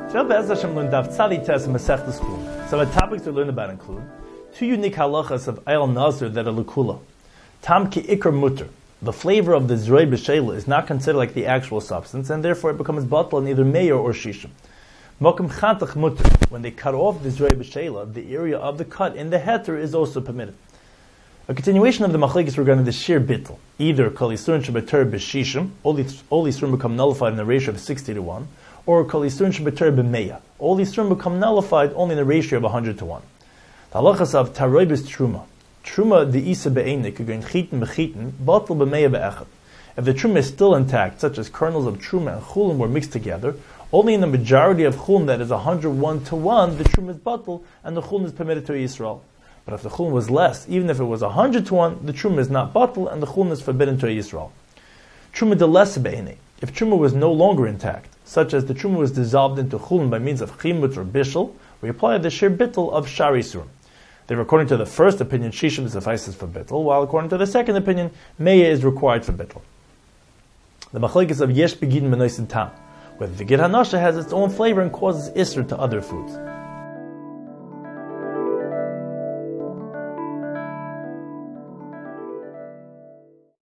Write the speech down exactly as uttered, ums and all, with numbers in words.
So Be'ez Hashem learned Daf Tzadi Tes and Masechtas Chulin. Some of the topics we learn about include two unique halachas of Eil Nazir that are Lekula. Tam ki ikar mutter. The flavor of the Zroi B'Sheila is not considered like the actual substance, and therefore it becomes batal in either Meir or Shishim. Mokum Chantach mutter. When they cut off the Zroi B'Sheila, the area of the cut in the heter is also permitted. A continuation of the machlekes regarding the sheer bittul. Either Kol Yisurin Shebeter B'Shishim, all Yisurin become nullified in a ratio of sixty to one, or Kol Yisurin Shebeter B'Meya. All Yisurin become nullified only in a ratio of one hundred to one. The halachas of Taroibis Truma. Truma the Isa Be'enik, again Chitin B'Chitin, Batal B'Meya Be'echad. If the Truma is still intact, such as kernels of Truma and Chulin were mixed together, only in the majority of Chulin that is one hundred one to one, the Truma is Batal, and the Chulin is permitted to Yisrael. But if the Chulin was less, even if it was one hundred to one, the Truma is not Batal, and the Chulin is forbidden to Yisrael. Truma de Lesa Be'enik. If Truma was no longer intact, such as the Truma was dissolved into Chulin by means of Chimut or Bishul, we apply the Shir Bittul of Shari Surim. There, according to the first opinion, Shishim suffices for Bittul, while according to the second opinion, Meya is required for Bittul. The machlekes is of Yesh Begidin Benois and Tam, whether the Gid Hanasha has its own flavor and causes Isser to other foods.